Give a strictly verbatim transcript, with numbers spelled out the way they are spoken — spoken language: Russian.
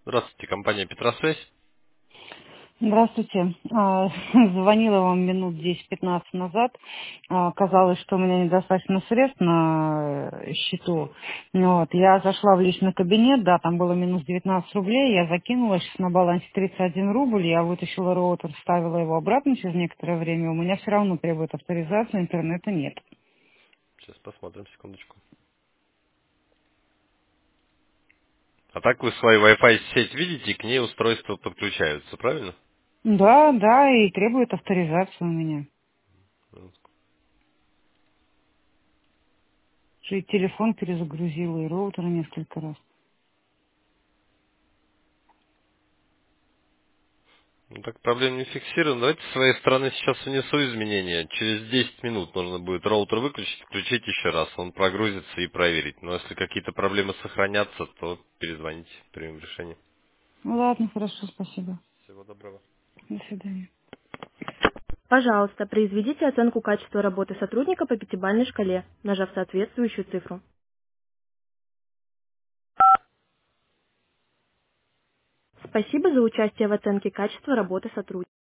Здравствуйте, компания Петросвязь. Здравствуйте. А, Звонила вам минут десять-пятнадцать назад. А, Оказалось, что у меня недостаточно средств на э, счету. Ну Вот. Я зашла в личный кабинет, да, там было минус девятнадцать рублей, я закинула, сейчас на балансе тридцать один рубль, я вытащила роутер, вставила его обратно через некоторое время, у меня все равно требует авторизации, интернета нет. Сейчас посмотрим, секундочку. А так вы свою Wi-Fi сеть видите, и к ней устройства подключаются, правильно? Да, да, и требует авторизации у меня. Еще и телефон перезагрузила, и роутер несколько раз. Ну так проблем не фиксировано. Давайте с своей стороны сейчас внесу изменения. Через десять минут нужно будет роутер выключить, включить еще раз. Он прогрузится и проверить. Но если какие-то проблемы сохранятся, то перезвоните, примем решение. Ну ладно, хорошо, спасибо. Всего доброго. До свидания. Пожалуйста, произведите оценку качества работы сотрудника по пятибалльной шкале, нажав соответствующую цифру. Спасибо за участие в оценке качества работы сотрудника.